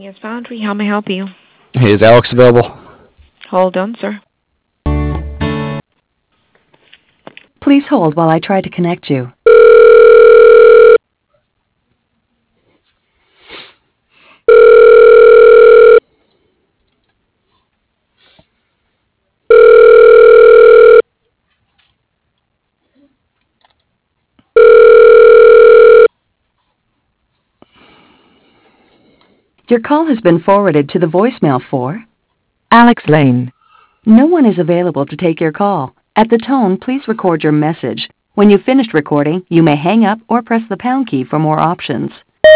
Yes, Foundry, how may I help you? Hey, is Alex available? Hold on, sir. Please hold while I try to connect you. Your call has been forwarded to the voicemail for Alex Lane. No one is available to take your call. At the tone, please record your message. When you've finished recording, you may hang up or press the pound key for more options.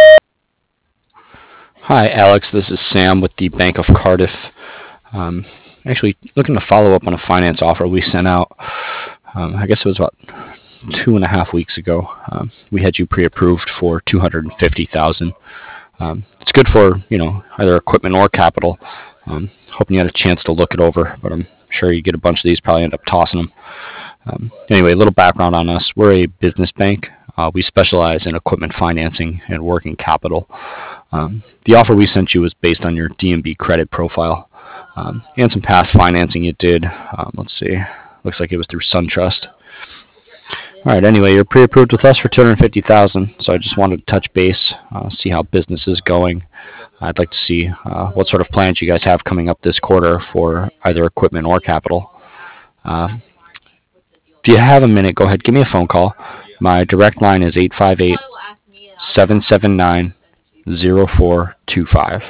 Hi, Alex. This is Sam with the Bank of Cardiff. Um, Actually, looking to follow up on a finance offer we sent out. I guess it was about 2.5 weeks ago. We had you pre-approved for $250,000. It's good for either equipment or capital. Hoping you had a chance to look it over, but I'm sure you get a bunch of these, probably end up tossing them. Anyway, a little background on us. We're a business bank. We specialize in equipment financing and working capital. The offer we sent you was based on your D&B credit profile and some past financing you did. Let's see. Looks like it was through SunTrust. All right. Anyway, you're pre-approved with us for $250,000, so I just wanted to touch base, see how business is going. I'd like to see what sort of plans you guys have coming up this quarter for either equipment or capital. Uh, if you have a minute, go ahead, give me a phone call. My direct line is 858-779-0425.